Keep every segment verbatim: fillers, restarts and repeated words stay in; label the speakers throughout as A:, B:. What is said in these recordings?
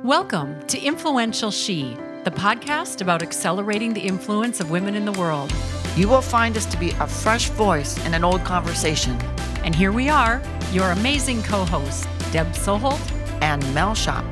A: Welcome to Influential She, the podcast about accelerating the influence of women in the world.
B: You will find us to be a fresh voice in an old conversation.
A: And here we are, your amazing co-hosts, Deb Soholt
B: and Mel Shop.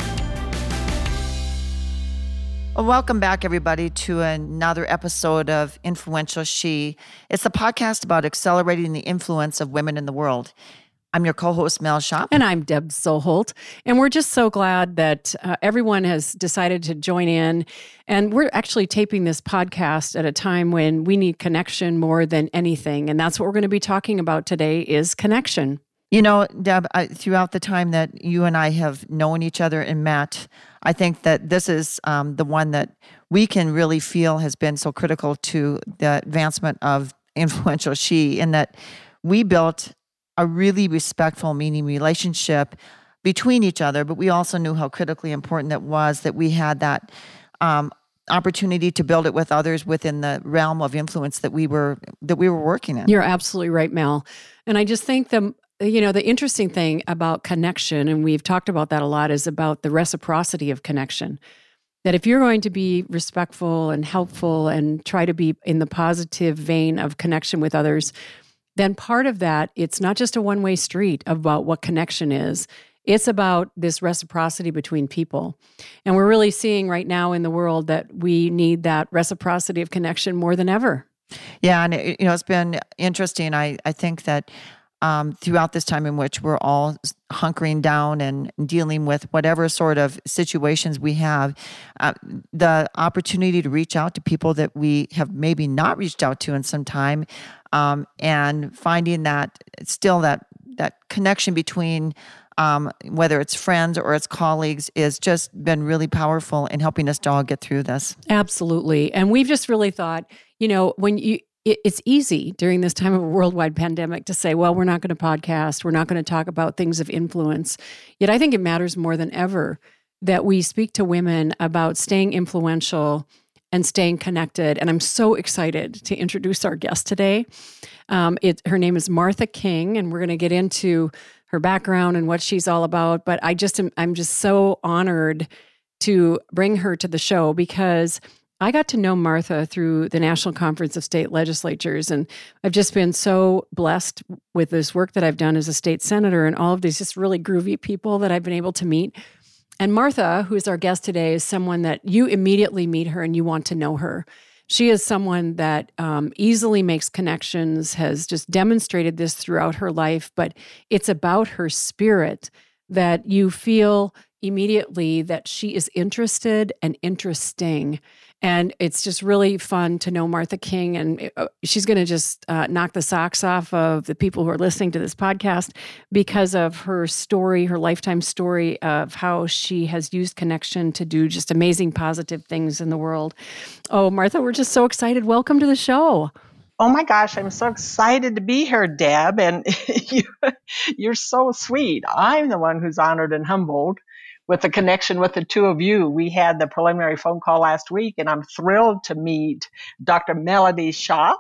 B: Well, welcome back, everybody, to another episode of Influential She. It's the podcast about accelerating the influence of women in the world. I'm your co-host, Mel Shop.
A: And I'm Deb Soholt. And we're just so glad that uh, everyone has decided to join in. And we're actually taping this podcast at a time when we need connection more than anything. And that's what we're going to be talking about today is connection.
B: You know, Deb, I, throughout the time that you and I have known each other and met, I think that this is um, the one that we can really feel has been so critical to the advancement of Influential She, in that we built a really respectful, meaning relationship between each other, but we also knew how critically important it was that we had that um, opportunity to build it with others within the realm of influence that we were that we were working in.
A: You're absolutely right, Mel. And I just think the you know the interesting thing about connection, and we've talked about that a lot, is about the reciprocity of connection. That if you're going to be respectful and helpful and try to be in the positive vein of connection with others, then part of that, it's not just a one-way street about what connection is. It's about this reciprocity between people. And we're really seeing right now in the world that we need that reciprocity of connection more than ever.
B: Yeah, and it, you know, it's been interesting. I, I think that um, throughout this time in which we're all hunkering down and dealing with whatever sort of situations we have, uh, the opportunity to reach out to people that we have maybe not reached out to in some time, Um, and finding that still that that connection between um, whether it's friends or it's colleagues is just been really powerful in helping us to all get through this.
A: Absolutely. And we've just really thought, you know, when you it, it's easy during this time of a worldwide pandemic to say, well, we're not going to podcast, we're not going to talk about things of influence. Yet I think it matters more than ever that we speak to women about staying influential and staying connected. And I'm so excited to introduce our guest today. Um, it, her name is Martha King, and we're going to get into her background and what she's all about. But I just am, I'm just so honored to bring her to the show because I got to know Martha through the National Conference of State Legislatures. And I've just been so blessed with this work that I've done as a state senator and all of these just really groovy people that I've been able to meet. And Martha, who is our guest today, is someone that you immediately meet her and you want to know her. She is someone that um, easily makes connections, has just demonstrated this throughout her life, but it's about her spirit that you feel immediately that she is interested and interesting. And it's just really fun to know Martha King, and it, uh, she's going to just uh, knock the socks off of the people who are listening to this podcast because of her story, her lifetime story of how she has used connection to do just amazing positive things in the world. Oh, Martha, we're just so excited. Welcome to the show.
C: Oh my gosh, I'm so excited to be here, Deb, and you, you're so sweet. I'm the one who's honored and humbled with the connection with the two of you. We had the preliminary phone call last week, and I'm thrilled to meet Doctor Melody Shop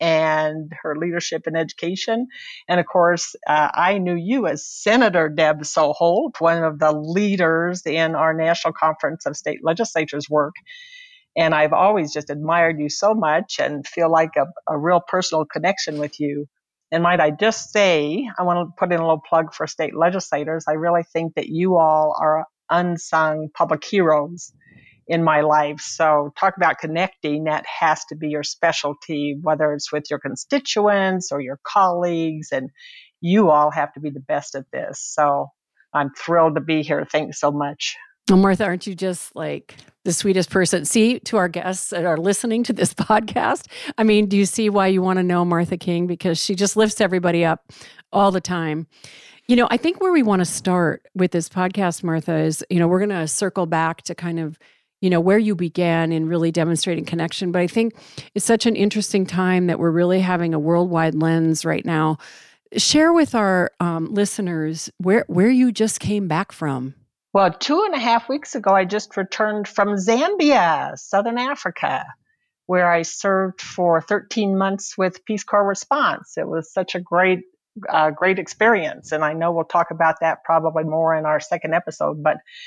C: and her leadership in education. And of course, uh, I knew you as Senator Deb Soholt, one of the leaders in our National Conference of State Legislatures work. And I've always just admired you so much and feel like a, a real personal connection with you. And might I just say, I want to put in a little plug for state legislators. I really think that you all are unsung public heroes in my life. So talk about connecting, that has to be your specialty, whether it's with your constituents or your colleagues. And you all have to be the best at this. So I'm thrilled to be here. Thanks so much.
A: Well, Martha, aren't you just like the sweetest person? See, to our guests that are listening to this podcast, I mean, do you see why you want to know Martha King? Because she just lifts everybody up all the time. You know, I think where we want to start with this podcast, Martha, is, you know, we're going to circle back to kind of, you know, where you began in really demonstrating connection. But I think it's such an interesting time that we're really having a worldwide lens right now. Share with our um, listeners where where you just came back from.
C: Well, two and a half weeks ago, I just returned from Zambia, Southern Africa, where I served for thirteen months with Peace Corps Response. It was such a great, uh, great experience. And I know we'll talk about that probably more in our second episode. But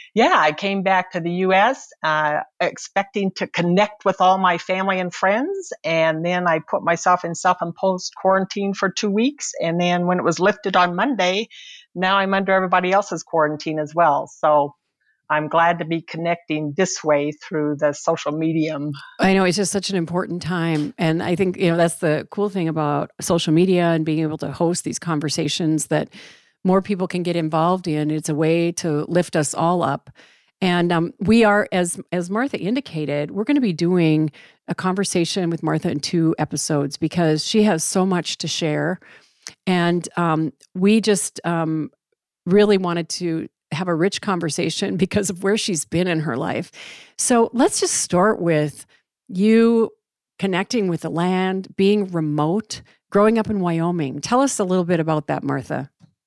C: yeah, I came back to the U S uh, expecting to connect with all my family and friends. And then I put myself in self-imposed quarantine for two weeks. And then when it was lifted on Monday, now I'm under everybody else's quarantine as well. So I'm glad to be connecting this way through the social medium.
A: I know it's just such an important time. And I think, you know, that's the cool thing about social media and being able to host these conversations that more people can get involved in. It's a way to lift us all up. And um, we are, as as Martha indicated, we're going to be doing a conversation with Martha in two episodes because she has so much to share. And um, we just um, really wanted to have a rich conversation because of where she's been in her life. So let's just start with you connecting with the land, being remote, growing up in Wyoming. Tell us a little bit about that, Martha.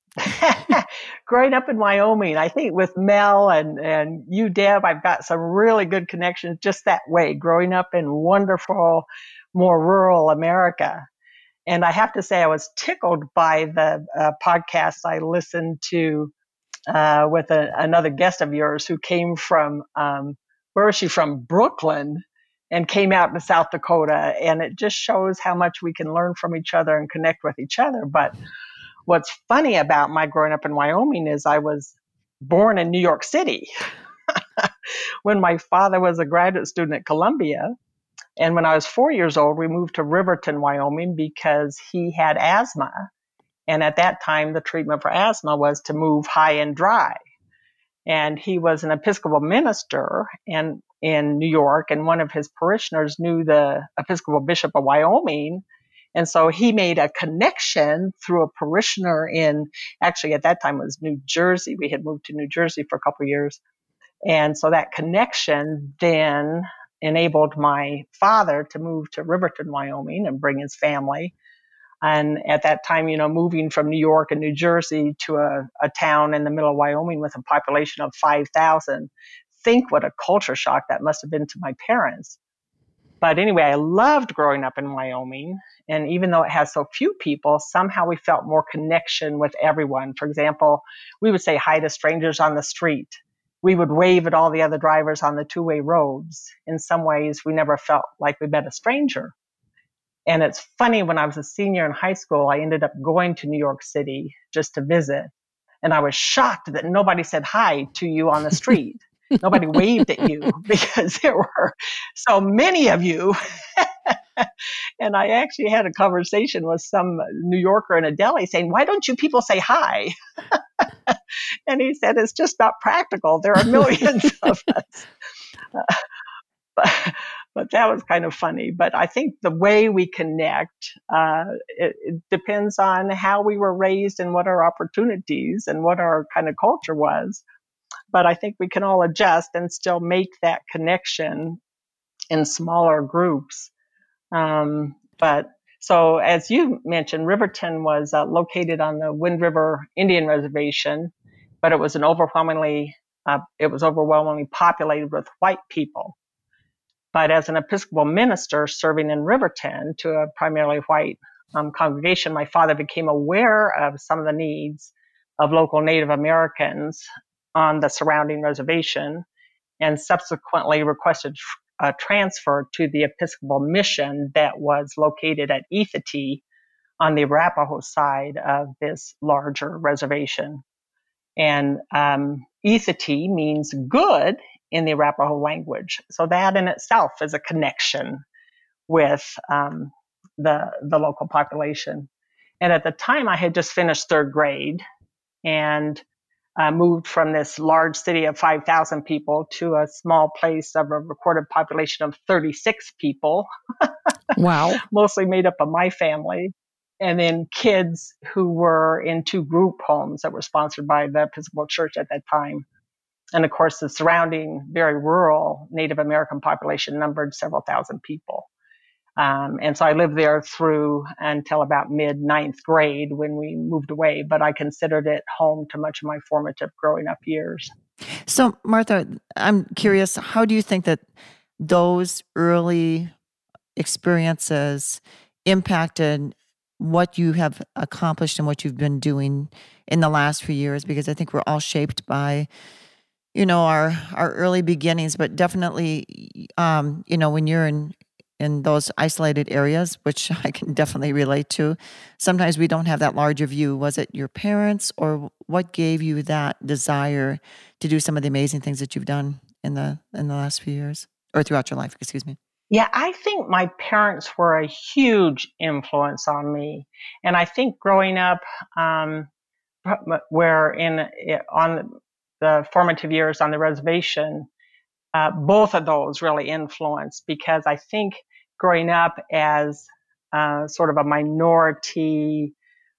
C: Growing up in Wyoming, I think with Mel and, and you, Deb, I've got some really good connections just that way, growing up in wonderful, more rural America. And I have to say, I was tickled by the uh, podcast I listened to uh, with a, another guest of yours who came from, um, where was she from? Brooklyn, and came out to South Dakota. And it just shows how much we can learn from each other and connect with each other. But what's funny about my growing up in Wyoming is I was born in New York City when my father was a graduate student at Columbia. And when I was four years old, we moved to Riverton, Wyoming, because he had asthma. And at that time, the treatment for asthma was to move high and dry. And he was an Episcopal minister and in New York, and one of his parishioners knew the Episcopal Bishop of Wyoming. And so he made a connection through a parishioner in, actually at that time it was New Jersey. We had moved to New Jersey for a couple of years. And so that connection then enabled my father to move to Riverton, Wyoming and bring his family. And at that time, you know, moving from New York and New Jersey to a, a town in the middle of Wyoming with a population of five thousand, think what a culture shock that must have been to my parents. But anyway, I loved growing up in Wyoming. And even though it has so few people, somehow we felt more connection with everyone. For example, we would say hi to strangers on the street. We would wave at all the other drivers on the two-way roads. In some ways, we never felt like we met a stranger. And it's funny, when I was a senior in high school, I ended up going to New York City just to visit. And I was shocked that nobody said hi to you on the street. Nobody waved at you because there were so many of you. And I actually had a conversation with some New Yorker in a deli saying, why don't you people say hi? And he said, it's just not practical. There are millions of us. Uh, but, but that was kind of funny. But I think the way we connect, uh, it, it depends on how we were raised and what our opportunities and what our kind of culture was. But I think we can all adjust and still make that connection in smaller groups. Um, but so, as you mentioned, Riverton was uh, located on the Wind River Indian Reservation, but it was an overwhelmingly uh, it was overwhelmingly populated with white people. But as an Episcopal minister serving in Riverton to a primarily white um, congregation, my father became aware of some of the needs of local Native Americans on the surrounding reservation, and subsequently requested a transfer to the Episcopal mission that was located at Eithety on the Arapaho side of this larger reservation. And um, Eithety means good in the Arapaho language. So that in itself is a connection with um, the, the local population. And at the time, I had just finished third grade and Uh, moved from this large city of five thousand people to a small place of a recorded population of thirty-six people.
A: Wow.
C: Mostly made up of my family. And then kids who were in two group homes that were sponsored by the Episcopal Church at that time. And of course, the surrounding very rural Native American population numbered several thousand people. Um, and so I lived there through until about mid ninth grade when we moved away, but I considered it home to much of my formative growing up years.
B: So, Martha, I'm curious, how do you think that those early experiences impacted what you have accomplished and what you've been doing in the last few years? Because I think we're all shaped by you know, our our early beginnings, but definitely, um, you know, when you're in in those isolated areas, which I can definitely relate to, sometimes we don't have that larger view. Was it your parents, or what gave you that desire to do some of the amazing things that you've done in the in the last few years, or throughout your life? Excuse me.
C: Yeah, I think my parents were a huge influence on me. And I think growing up, um, where in on the formative years on the reservation, uh, both of those really influenced, because I think growing up as uh, sort of a minority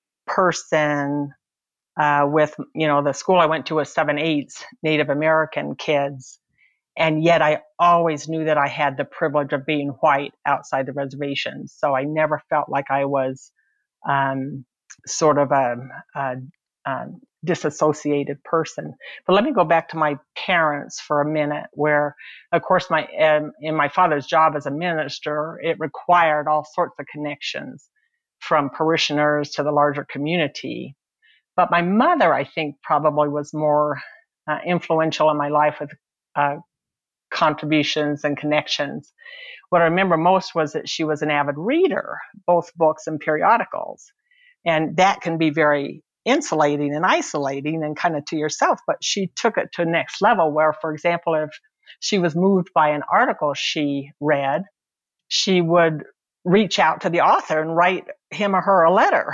C: person uh, with, you know, the school I went to was seven eighths Native American kids. And yet I always knew that I had the privilege of being white outside the reservation. So I never felt like I was um, sort of a, a, a disassociated person. But let me go back to my parents for a minute, where, of course, my um, in my father's job as a minister, it required all sorts of connections from parishioners to the larger community. But my mother, I think, probably was more uh, influential in my life with uh, contributions and connections. What I remember most was that she was an avid reader, both books and periodicals. And that can be very insulating and isolating and kind of to yourself. But she took it to the next level where, for example, if she was moved by an article she read, she would reach out to the author and write him or her a letter.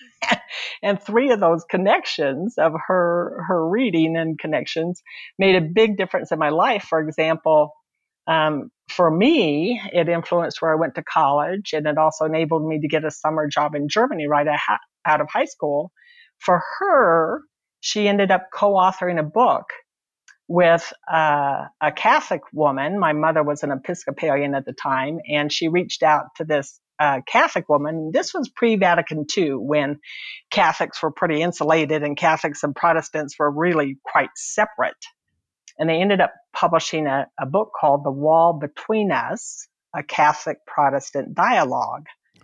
C: And three of those connections of her her reading and connections made a big difference in my life. For example, um, for me, it influenced where I went to college, and it also enabled me to get a summer job in Germany right out of high school. For her, she ended up co-authoring a book with uh, a Catholic woman. My mother was an Episcopalian at the time, and she reached out to this uh, Catholic woman. This was pre-Vatican two, when Catholics were pretty insulated and Catholics and Protestants were really quite separate. And they ended up publishing a, a book called The Wall Between Us, a Catholic Protestant Dialogue.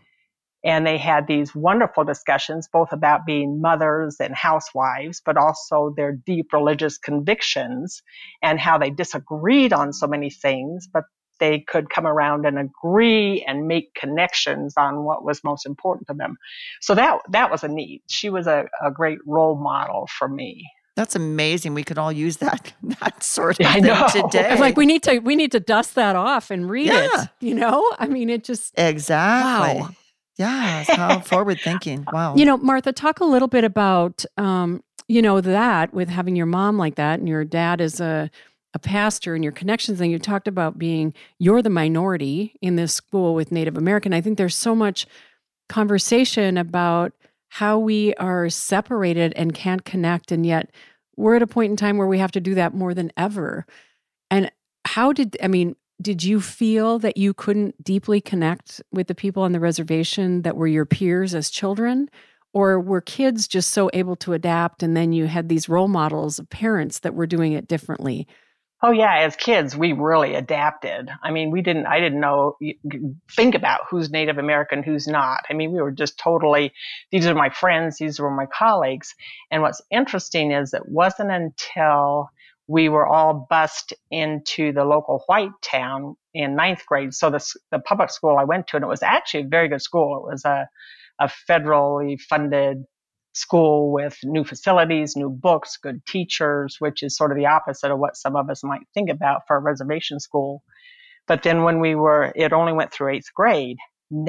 C: And they had these wonderful discussions, both about being mothers and housewives, but also their deep religious convictions and how they disagreed on so many things, but they could come around and agree and make connections on what was most important to them. So that that was a need. She was a, a great role model for me.
B: That's amazing. We could all use that that sort of
C: Yeah, I
B: thing
C: know.
B: today.
A: I'm like, we need to we need to dust that off and read
B: Yeah.
A: it. You know, I mean, it just
B: Exactly.
A: wow.
B: Yeah, it's how forward thinking. Wow.
A: You know, Martha, talk a little bit about um, you know, that with having your mom like that and your dad is a a pastor and your connections. And you talked about being you're the minority in this school with Native American. I think there's so much conversation about how we are separated and can't connect, and yet we're at a point in time where we have to do that more than ever. And how did I mean? Did you feel that you couldn't deeply connect with the people on the reservation that were your peers as children? Or were kids just so able to adapt, and then you had these role models of parents that were doing it differently?
C: Oh yeah, as kids, we really adapted. I mean, we didn't, I didn't know, think about who's Native American, who's not. I mean, we were just totally, these are my friends, these were my colleagues. And what's interesting is it wasn't until we were all bused into the local white town in ninth grade. So the, the public school I went to, and it was actually a very good school. It was a, a federally funded school with new facilities, new books, good teachers, which is sort of the opposite of what some of us might think about for a reservation school. But then when we were, it only went through eighth grade.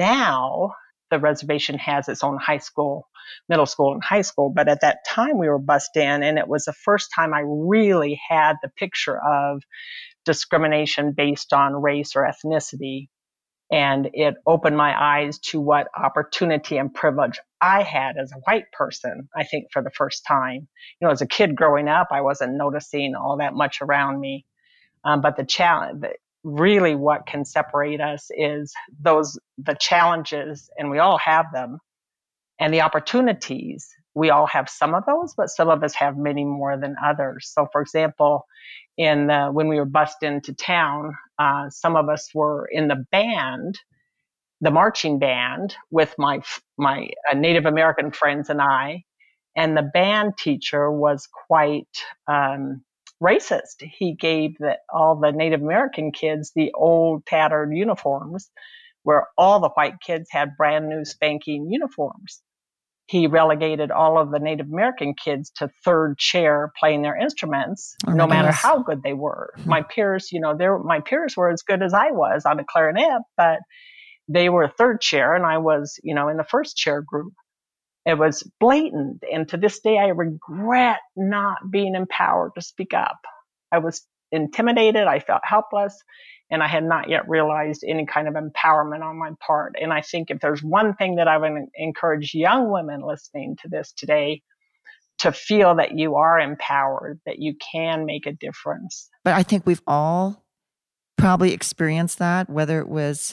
C: Now the reservation has its own high school, middle school and high school. But at that time we were bused in, and it was the first time I really had the picture of discrimination based on race or ethnicity. And it opened my eyes to what opportunity and privilege I had as a white person, I think, for the first time. You know, as a kid growing up, I wasn't noticing all that much around me. Um, but the challenge, really what can separate us is those, the challenges, and we all have them, and the opportunities. We all have some of those, but some of us have many more than others. So, for example, in the, when we were bused into town, uh, some of us were in the band, the marching band, with my my uh, Native American friends and I. And the band teacher was quite um, racist. He gave the, all the Native American kids the old tattered uniforms, where all the white kids had brand new spanking uniforms. He relegated all of the Native American kids to third chair playing their instruments,
B: Oh
C: no
B: my
C: matter
B: goodness.
C: how good they were. My peers, you know, they were, my peers were as good as I was on a clarinet, but they were third chair and I was, you know, in the first chair group. It was blatant. And to this day, I regret not being empowered to speak up. I was intimidated. I felt helpless. And I had not yet realized any kind of empowerment on my part. And I think if there's one thing that I would encourage young women listening to this today, to feel that you are empowered, that you can make a difference.
B: But I think we've all probably experienced that, whether it was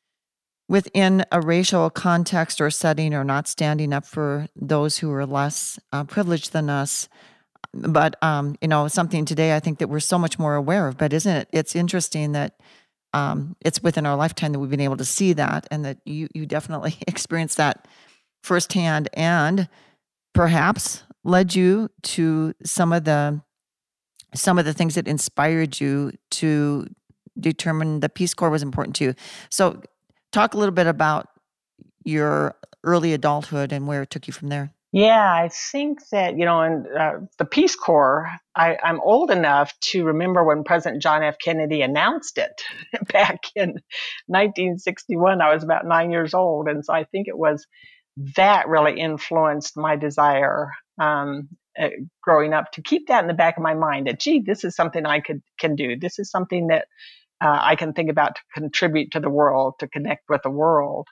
B: within a racial context or setting, or not standing up for those who are less uh, privileged than us. But, um, you know, something today I think that we're so much more aware of. But isn't it? It's interesting that um, it's within our lifetime that we've been able to see that, and that you you definitely experienced that firsthand, and perhaps led you to some of the some of the things that inspired you to determine the Peace Corps was important to you. So, talk a little bit about your early adulthood and where it took you from there.
C: Yeah, I think that, you know, in uh, the Peace Corps, I, I'm old enough to remember when President John F. Kennedy announced it back in nineteen sixty-one. I was about nine years old. And so I think it was that really influenced my desire um, uh, growing up to keep that in the back of my mind that, gee, this is something I could can do. This is something that uh, I can think about to contribute to the world, to connect with the world.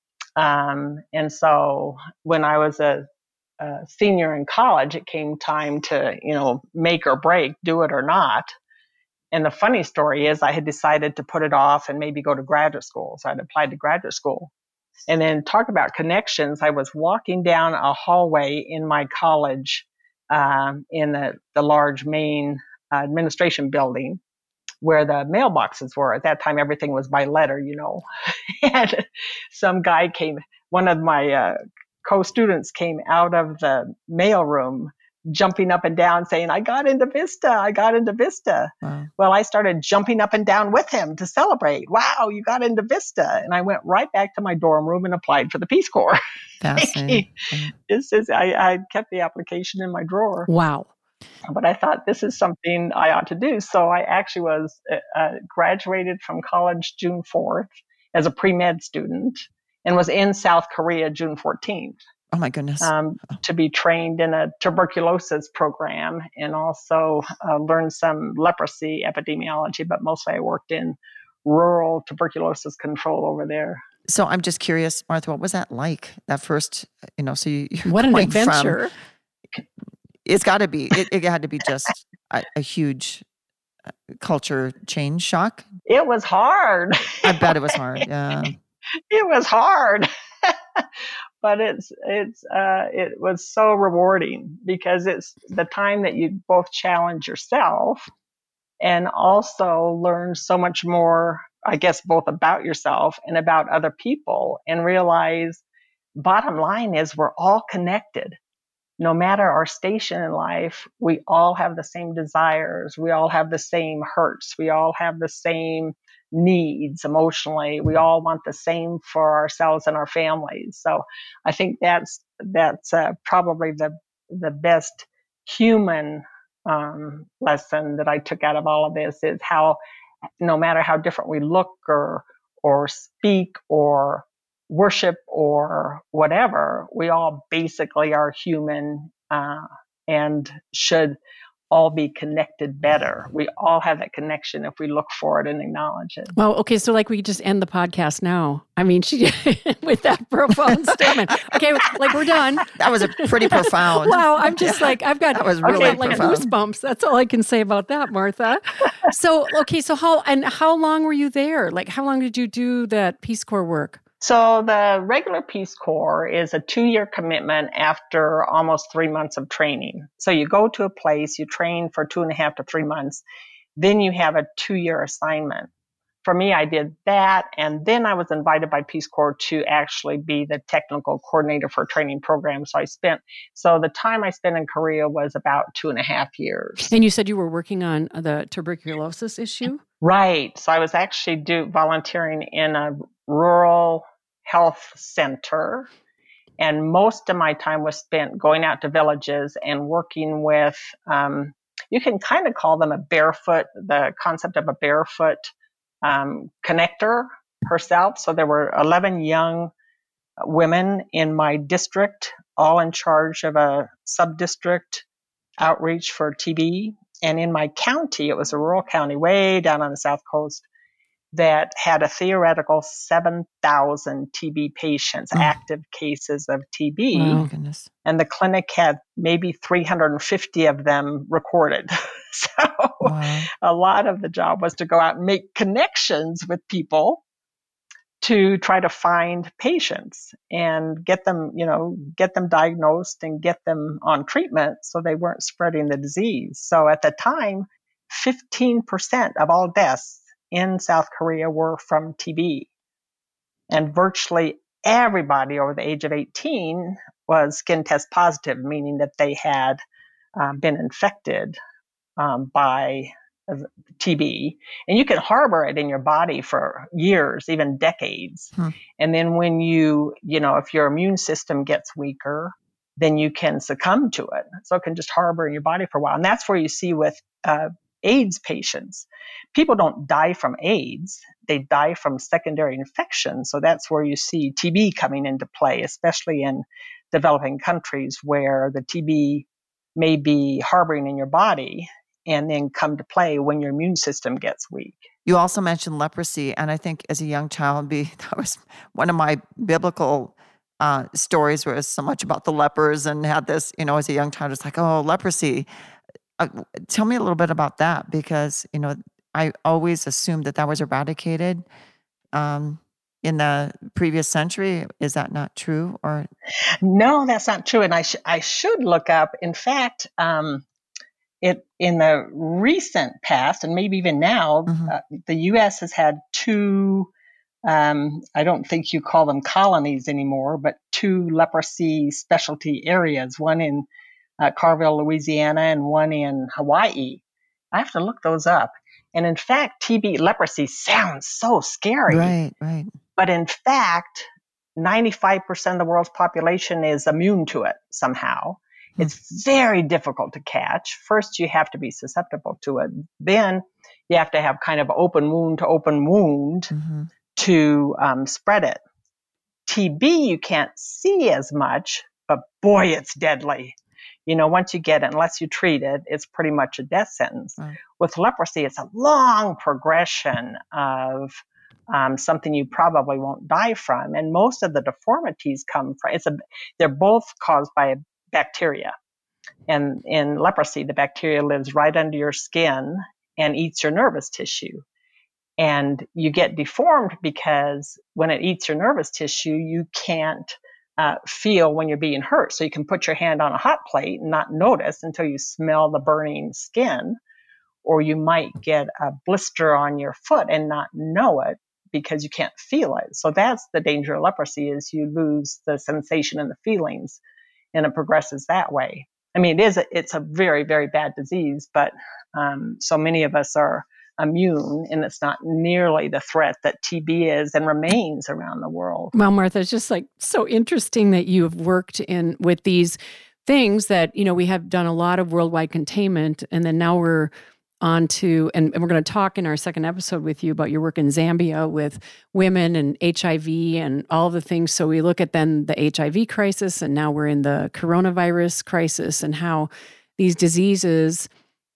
C: Um, and so when I was a Uh, senior in college, it came time to, you know, make or break, do it or not. And the funny story is I had decided to put it off and maybe go to graduate school. So I'd applied to graduate school. And then talk about connections. I was walking down a hallway in my college um, in the, the large main uh, administration building where the mailboxes were. At that time, everything was by letter, you know. And some guy came, one of my uh, co-students came out of the mailroom jumping up and down saying, I got into Vista, I got into Vista. Wow. Well, I started jumping up and down with him to celebrate. Wow, you got into Vista. And I went right back to my dorm room and applied for the Peace Corps.
B: Fascinating.
C: This is, I, I kept the application in my drawer.
A: Wow.
C: But I thought this is something I ought to do. So I actually was uh, graduated from college June fourth as a pre-med student, and was in South Korea June fourteenth.
B: Oh my goodness.
C: Um, to be trained in a tuberculosis program, and also uh, learn some leprosy epidemiology, but mostly I worked in rural tuberculosis control over there.
B: So I'm just curious, Martha, what was that like? That first, you know, so you,
A: what an adventure.
B: From, it's got to be, it, it had to be just a, a huge culture change shock.
C: It was hard.
B: I bet it was hard. Yeah.
C: It was hard, but it's, it's, uh, it was so rewarding because it's the time that you both challenge yourself and also learn so much more, I guess, both about yourself and about other people, and realize bottom line is we're all connected. No matter our station in life, we all have the same desires. We all have the same hurts. We all have the same needs emotionally. We all want the same for ourselves and our families. So I think that's that's uh, probably the the best human um, lesson that I took out of all of this, is how no matter how different we look or or speak or worship or whatever, we all basically are human uh, and should all be connected better. We all have that connection if we look for it and acknowledge it.
A: Well, okay, so like we just end the podcast now. I mean, she with that profound statement. Okay, like we're done.
B: That was a pretty profound.
A: Wow, I'm just yeah. like I've got,
B: that was really
A: I've got like goosebumps. That's all I can say about that, Martha. So okay, so how and how long were you there? Like, how long did you do that Peace Corps work?
C: So the regular Peace Corps is a two-year commitment after almost three months of training. So you go to a place, you train for two and a half to three months, then you have a two-year assignment. for me, I did that. And then I was invited by Peace Corps to actually be the technical coordinator for a training program. So I spent, so the time I spent in Korea was about two and a half years.
A: And you said you were working on the tuberculosis issue?
C: Right. So I was actually do, volunteering in a rural health center. And most of my time was spent going out to villages and working with, um, you can kind of call them a barefoot, the concept of a barefoot um, connector herself. So there were eleven young women in my district, all in charge of a sub-district outreach for T B. And in my county, it was a rural county way down on the South Coast, that had a theoretical seven thousand T B patients, oh. active cases of T B.
B: Oh, goodness.
C: And the clinic had maybe three hundred fifty of them recorded. So wow. a lot of the job was to go out and make connections with people to try to find patients and get them, you know, get them diagnosed and get them on treatment so they weren't spreading the disease. So at the time, fifteen percent of all deaths in South Korea were from T B. And virtually everybody over the age of eighteen was skin test positive, meaning that they had um, been infected um, by T B. And you can harbor it in your body for years, even decades. Hmm. And then when you, you know, if your immune system gets weaker, then you can succumb to it. So it can just harbor in your body for a while. And that's where you see with uh, AIDS patients. People don't die from AIDS. They die from secondary infection. So that's where you see T B coming into play, especially in developing countries where the T B may be harboring in your body and then come to play when your immune system gets weak.
B: You also mentioned leprosy. And I think as a young child, be that was one of my biblical uh, stories where it was so much about the lepers and had this, you know, as a young child, it's like, oh, leprosy. Uh, tell me a little bit about that, because, you know, I always assumed that that was eradicated um, in the previous century. Is that not true? Or
C: no, that's not true. And I sh- I should look up. In fact, um, it in the recent past, and maybe even now, mm-hmm. uh, the U S has had two. Um, I don't think you call them colonies anymore, but two leprosy specialty areas. One in Uh, Carville, Louisiana, and one in Hawaii. I have to look those up. And in fact, T B leprosy sounds so scary.
B: Right, right.
C: But in fact, ninety-five percent of the world's population is immune to it somehow. Hmm. It's very difficult to catch. First, you have to be susceptible to it. Then you have to have kind of open wound to open wound mm-hmm. to um, spread it. T B, you can't see as much, but boy, it's deadly. You know, once you get it, unless you treat it, it's pretty much a death sentence. Right. With leprosy, it's a long progression of um, something you probably won't die from. And most of the deformities come from, it's a, they're both caused by a bacteria. And in leprosy, the bacteria lives right under your skin and eats your nervous tissue. And you get deformed because when it eats your nervous tissue, you can't Uh, feel when you're being hurt. So you can put your hand on a hot plate and not notice until you smell the burning skin, or you might get a blister on your foot and not know it because you can't feel it. So that's the danger of leprosy, is you lose the sensation and the feelings, and it progresses that way. I mean, it is a, it's a very, very bad disease, but um, so many of us are immune, and it's not nearly the threat that T B is and remains around the world.
A: Well, Martha, it's just like so interesting that you have worked in with these things that, you know, we have done a lot of worldwide containment, and then now we're on to, and, and we're going to talk in our second episode with you about your work in Zambia with women and H I V and all the things. So we look at then the H I V crisis, and now we're in the coronavirus crisis, and how these diseases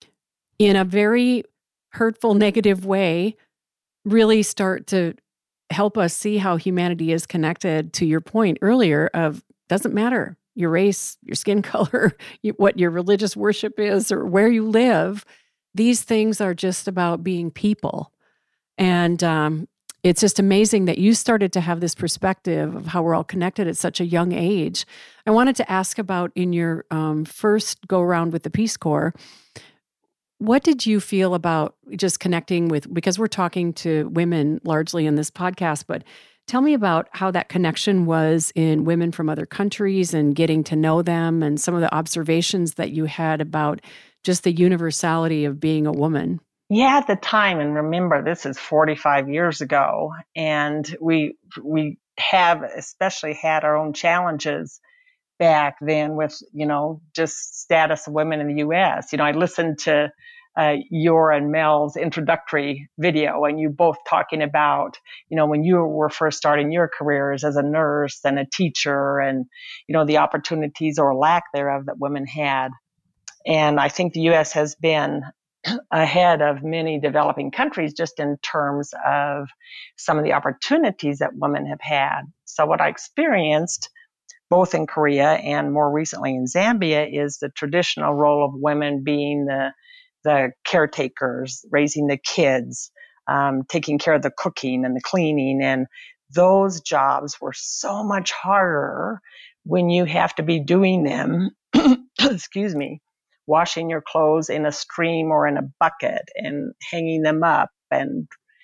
A: in a very hurtful, negative way really start to help us see how humanity is connected, to your point earlier of, doesn't matter your race, your skin color, you, what your religious worship is, or where you live. These things are just about being people. And um, it's just amazing that you started to have this perspective of how we're all connected at such a young age. I wanted to ask about, in your um, first go around with the Peace Corps, What did you feel about just connecting with, because we're talking to women largely in this podcast, but tell me about how that connection was in women from other countries and getting to know them and some of the observations that you had about just the universality of being a woman.
C: Yeah, at the time, and remember, this is forty-five years ago, and we we have especially had our own challenges back then with, you know, just status of women in the U S. You know, I listened to uh, your and Mel's introductory video, and you both talking about, you know, when you were first starting your careers as a nurse and a teacher, and, you know, the opportunities or lack thereof that women had. And I think the U S has been ahead of many developing countries just in terms of some of the opportunities that women have had. So what I experienced both in Korea and more recently in Zambia is the traditional role of women being the the caretakers, raising the kids, um, taking care of the cooking and the cleaning. And those jobs were so much harder when you have to be doing them, excuse me, washing your clothes in a stream or in a bucket and hanging them up and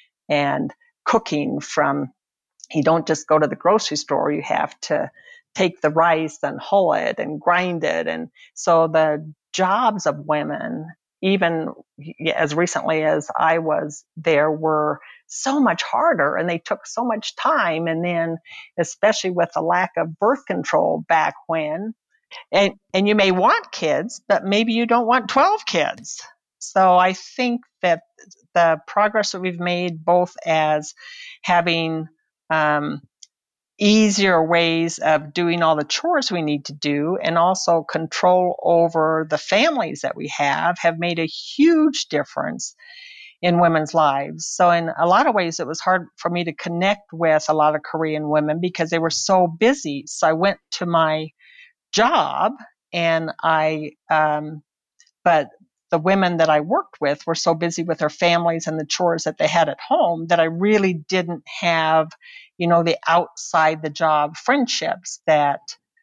C: and cooking from, you don't just go to the grocery store, you have to take the rice and hull it and grind it. And so the jobs of women, even as recently as I was there, were so much harder and they took so much time. And then, especially with the lack of birth control back when, and, and you may want kids, but maybe you don't want twelve kids. So I think that the progress that we've made, both as having um, easier ways of doing all the chores we need to do and also control over the families that we have, have made a huge difference in women's lives. So in a lot of ways, it was hard for me to connect with a lot of Korean women because they were so busy. So I went to my job and I, um, but the women that I worked with were so busy with their families and the chores that they had at home that I really didn't have, you know, the outside the job friendships that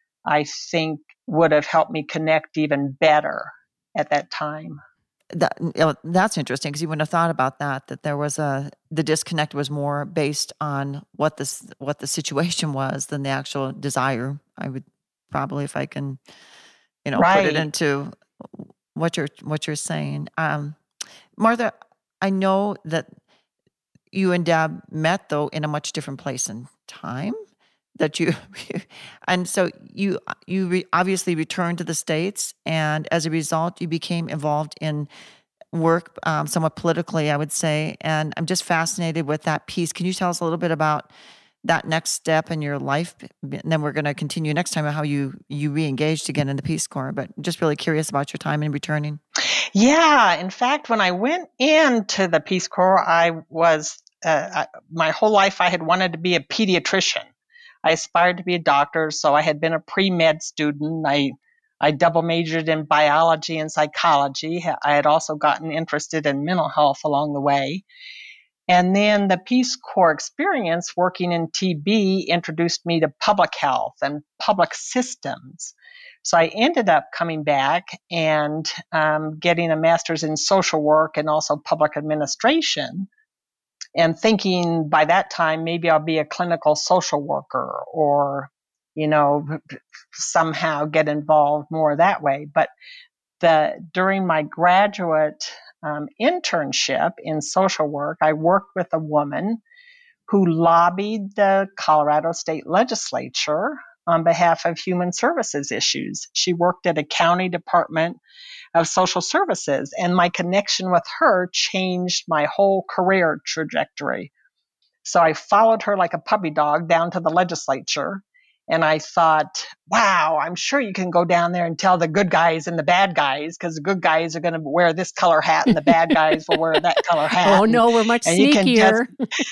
C: I think would have helped me connect even better at that time.
B: That, you know, that's interesting because you wouldn't have thought about that, that there was a, the disconnect was more based on what this, what the situation was than the actual desire. I would probably, if I can, you know,
C: Right.
B: put it into what you're, what you're saying. Um, Martha, I know that you and Deb met though in a much different place and time that you, and so you, you re, obviously returned to the States, and as a result, you became involved in work, um, somewhat politically, I would say. And I'm just fascinated with that piece. Can you tell us a little bit about that next step in your life? And then we're going to continue next time on how you, you re-engaged again in the Peace Corps, but just really curious about your time in returning.
C: Yeah. In fact, when I went into the Peace Corps, I was, uh, I, my whole life, I had wanted to be a pediatrician. I aspired to be a doctor, so I had been a pre-med student. I I double majored in biology and psychology. I had also gotten interested in mental health along the way. And then the Peace Corps experience working in T B introduced me to public health and public systems. So I ended up coming back and um, getting a master's in social work and also public administration, and thinking by that time, maybe I'll be a clinical social worker or, you know, somehow get involved more that way. But the during my graduate um, internship in social work, I worked with a woman who lobbied the Colorado State Legislature on behalf of human services issues. She worked at a county department of social services, and my connection with her changed my whole career trajectory. So I followed her like a puppy dog down to the legislature, and I thought, wow, I'm sure you can go down there and tell the good guys and the bad guys, because the good guys are going to wear this color hat and the bad guys will wear that color hat.
A: Oh, no, we're much
C: and you can
A: sneakier.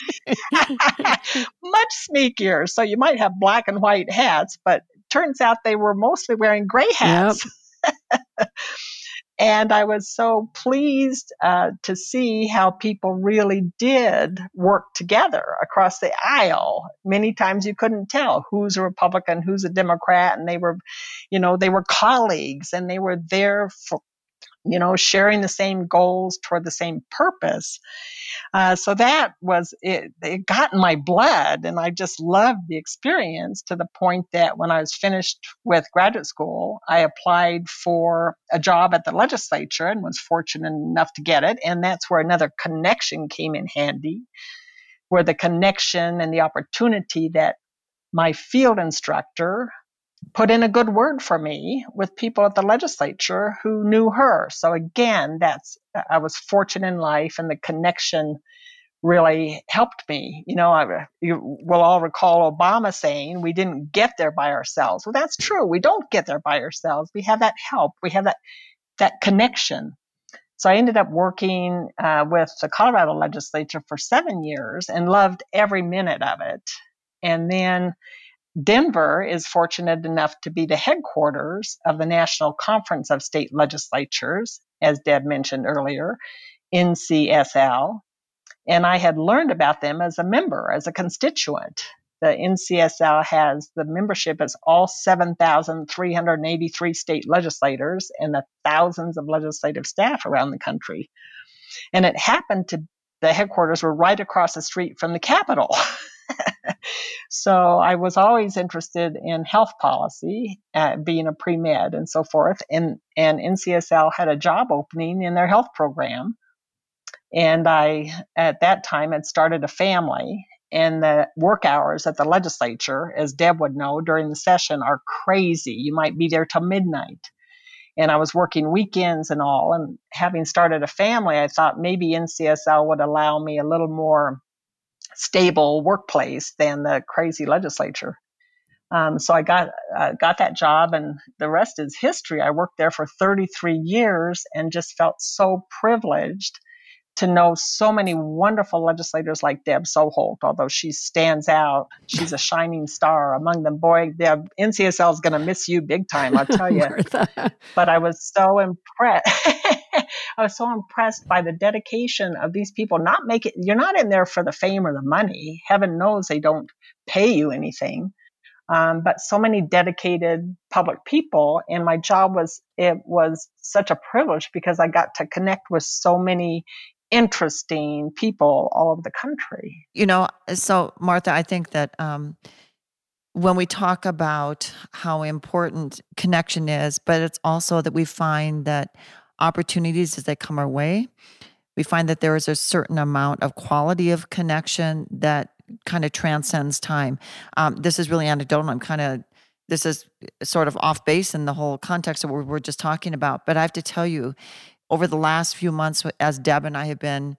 C: just- much sneakier. So you might have black and white hats, but turns out they were mostly wearing gray hats. Yep. And I was so pleased uh, to see how people really did work together across the aisle. Many times you couldn't tell who's a Republican, who's a Democrat, and they were, you know, they were colleagues and they were there for, you know, sharing the same goals toward the same purpose. Uh, so that was, it, it got in my blood, and I just loved the experience to the point that when I was finished with graduate school, I applied for a job at the legislature and was fortunate enough to get it. And that's where another connection came in handy, where the connection and the opportunity that my field instructor put in a good word for me with people at the legislature who knew her. So again, that's, I was fortunate in life, and the connection really helped me. You know, I, you will all recall Obama saying we didn't get there by ourselves. Well, that's true. We don't get there by ourselves. We have that help. We have that, that connection. So I ended up working uh, with the Colorado legislature for seven years and loved every minute of it. And then Denver is fortunate enough to be the headquarters of the National Conference of State Legislatures, as Deb mentioned earlier, N C S L. And I had learned about them as a member, as a constituent. The N C S L has the membership as all seven thousand three hundred eighty-three state legislators and the thousands of legislative staff around the country. And it happened to, the headquarters were right across the street from the Capitol. So I was always interested in health policy, uh, being a pre-med and so forth. And, and N C S L had a job opening in their health program. And I, at that time, had started a family. And the work hours at the legislature, as Deb would know, during the session are crazy. You might be there till midnight. And I was working weekends and all. And having started a family, I thought maybe N C S L would allow me a little more stable workplace than the crazy legislature. Um, so I got uh, got that job, and the rest is history. I worked there for thirty-three years and just felt so privileged to know so many wonderful legislators like Deb Soholt. Although she stands out, she's a shining star among them. Boy, Deb, N C S L is going to miss you big time, I'll tell you. But I was so impressed. I was so impressed by the dedication of these people. Not make it, you're not in there for the fame or the money. Heaven knows they don't pay you anything. Um, but so many dedicated public people. And my job was, it was such a privilege because I got to connect with so many interesting people all over the country.
B: You know, so Martha, I think that um, when we talk about how important connection is, but it's also that we find that opportunities as they come our way, we find that there is a certain amount of quality of connection that kind of transcends time. Um, this is really anecdotal. I'm kind of, this is sort of off base in the whole context of what we're just talking about. But I have to tell you, over the last few months, as Deb and I have been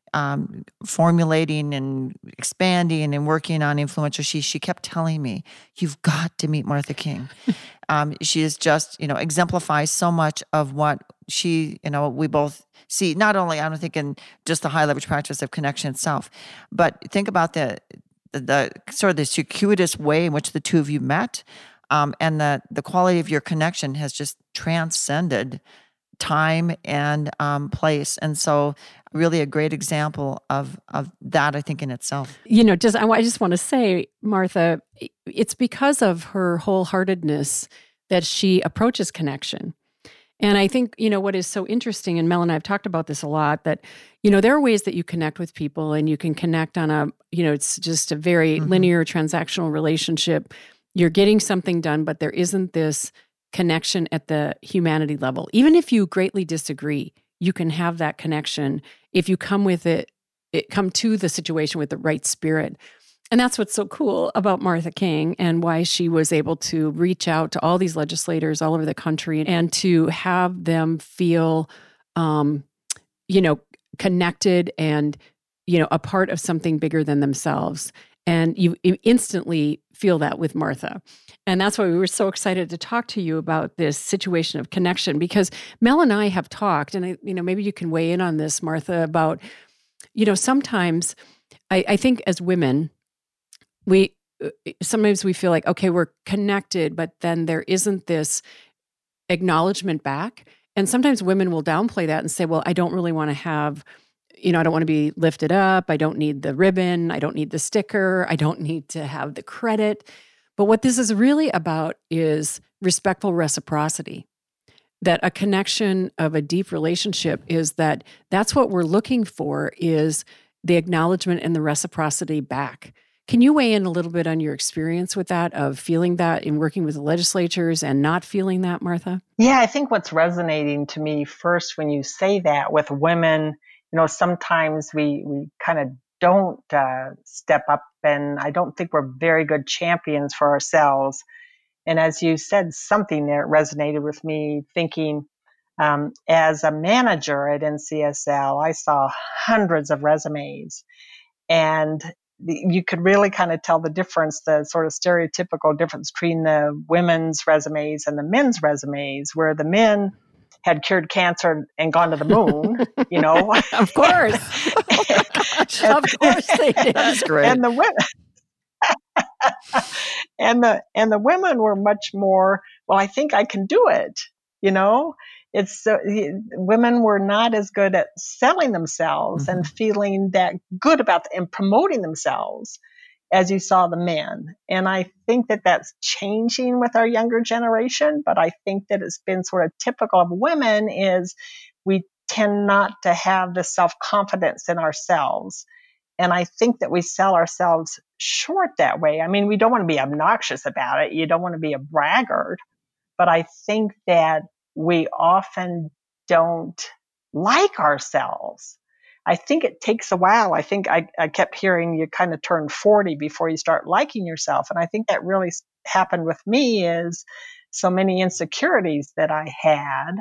B: um, formulating and expanding and working on Influential, she she kept telling me, you've got to meet Martha King. um, she is just, you know, exemplifies so much of what she, you know, we both see, not only, I don't think in just the high leverage practice of connection itself, but think about the, the, the sort of the circuitous way in which the two of you met, um, and the, the quality of your connection has just transcended time and um, place. And so really a great example of of that, I think, in itself.
A: You know, just I, I just want to say, Martha, it's because of her wholeheartedness that she approaches connection. And I think, you know, what is so interesting, and Mel and I have talked about this a lot, that, you know, there are ways that you connect with people and you can connect on a, you know, it's just a very mm-hmm. linear transactional relationship. You're getting something done, but there isn't this connection at the humanity level. Even if you greatly disagree, you can have that connection if you come with it, it come to the situation with the right spirit. And that's what's so cool about Martha King and why she was able to reach out to all these legislators all over the country and to have them feel, um, you know, connected and, you know, a part of something bigger than themselves. And you, you instantly feel that with Martha. And that's why we were so excited to talk to you about this situation of connection, because Mel and I have talked, and I, you know, maybe you can weigh in on this, Martha, about, you know, sometimes I, I think as women, we sometimes we feel like, okay, we're connected, but then there isn't this acknowledgement back. And sometimes women will downplay that and say, well, I don't really want to have, you know, I don't want to be lifted up. I don't need the ribbon. I don't need the sticker. I don't need to have the credit. But what this is really about is respectful reciprocity. that a connection of a deep relationship is that that's what we're looking for, is the acknowledgement and the reciprocity back. Can you weigh in a little bit on your experience with that, of feeling that in working with the legislatures and not feeling that, Martha?
C: Yeah, I think what's resonating to me first when you say that with women, you know, sometimes we, we kind of don't uh, step up, and I don't think we're very good champions for ourselves. And as you said something there, it resonated with me, thinking um, as a manager at N C S L, I saw hundreds of resumes, and the, you could really kind of tell the difference, the sort of stereotypical difference between the women's resumes and the men's resumes, where the men had cured cancer and gone to the moon, you know.
A: Of course.
C: and,
A: of course they did.
B: That's great.
C: And the women and the and the women were much more, well, I think I can do it, you know. It's uh, women were not as good at selling themselves mm-hmm. and feeling that good about the, and promoting themselves as you saw the men. And I think that that's changing with our younger generation, but I think that it's been sort of typical of women is we tend not to have the self-confidence in ourselves. And I think that we sell ourselves short that way. I mean, we don't want to be obnoxious about it. You don't want to be a braggart, but I think that we often don't like ourselves. I think it takes a while. I think I, I kept hearing you kind of turn forty before you start liking yourself. And I think that really happened with me, is so many insecurities that I had.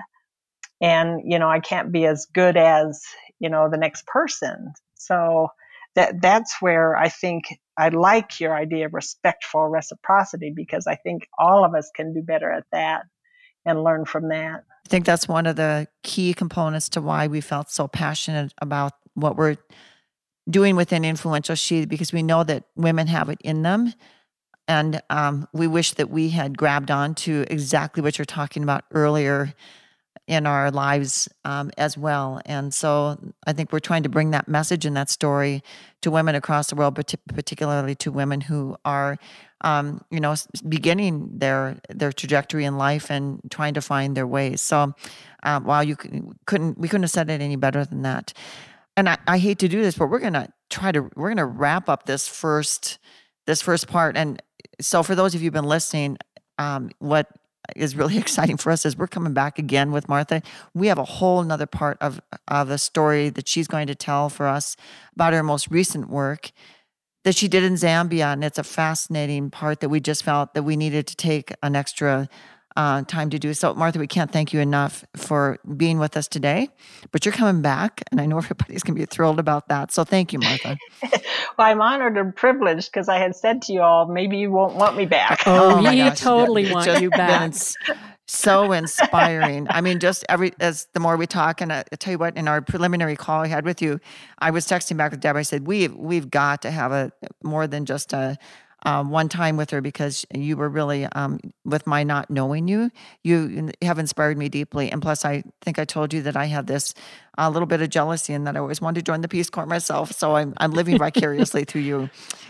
C: And, you know, I can't be as good as, you know, the next person. So that that's where I think I like your idea of respectful reciprocity, because I think all of us can do better at that and learn from that.
B: I think that's one of the key components to why we felt so passionate about what we're doing within Influential She, because we know that women have it in them. And um, we wish that we had grabbed on to exactly what you're talking about earlier in our lives um, as well. And so I think we're trying to bring that message and that story to women across the world, but to, particularly to women who are, um, you know, beginning their their trajectory in life and trying to find their ways. So, um, wow, you couldn't we couldn't have said it any better than that. And I, I hate to do this, but we're gonna try to we're gonna wrap up this first this first part. And so, for those of you who've been listening, um, what is really exciting for us is we're coming back again with Martha. We have a whole nother part of, of a story that she's going to tell for us about her most recent work that she did in Zambia. And it's a fascinating part that we just felt that we needed to take an extra uh, time to do. So Martha, we can't thank you enough for being with us today, but you're coming back. And I know everybody's going to be thrilled about that. So thank you, Martha.
C: Well, I'm honored and privileged, because I had said to you all, maybe you won't want me back.
A: Oh,
B: oh
A: we
B: gosh.
A: totally
B: It's
A: want
B: just
A: you back.
B: been so inspiring. I mean, just every, as the more we talk, and I, I tell you what, in our preliminary call I had with you, I was texting back with Deb. I said, we've, we've got to have a more than just a, Um, one time with her, because you were really, um, with my not knowing you, you have inspired me deeply. And plus, I think I told you that I had this a uh, little bit of jealousy and that I always wanted to join the Peace Corps myself. So I'm, I'm living vicariously through you.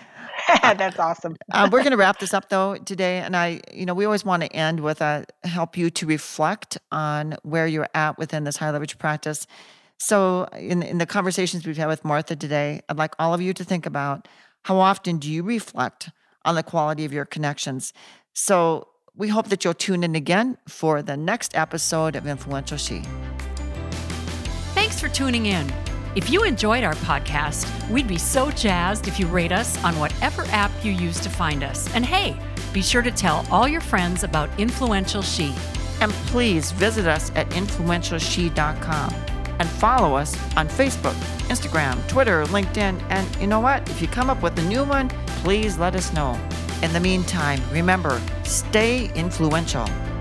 C: That's awesome.
B: uh, we're going to wrap this up though today. And I, you know, we always want to end with a help you to reflect on where you're at within this high leverage practice. So in, in the conversations we've had with Martha today, I'd like all of you to think about, how often do you reflect on the quality of your connections? So we hope that you'll tune in again for the next episode of Influential She.
A: Thanks for tuning in. If you enjoyed our podcast, we'd be so jazzed if you rate us on whatever app you use to find us. And hey, be sure to tell all your friends about Influential She.
B: And please visit us at influential she dot com and follow us on Facebook, Instagram, Twitter, LinkedIn. And you know what? If you come up with a new one, please let us know. In the meantime, remember, stay influential.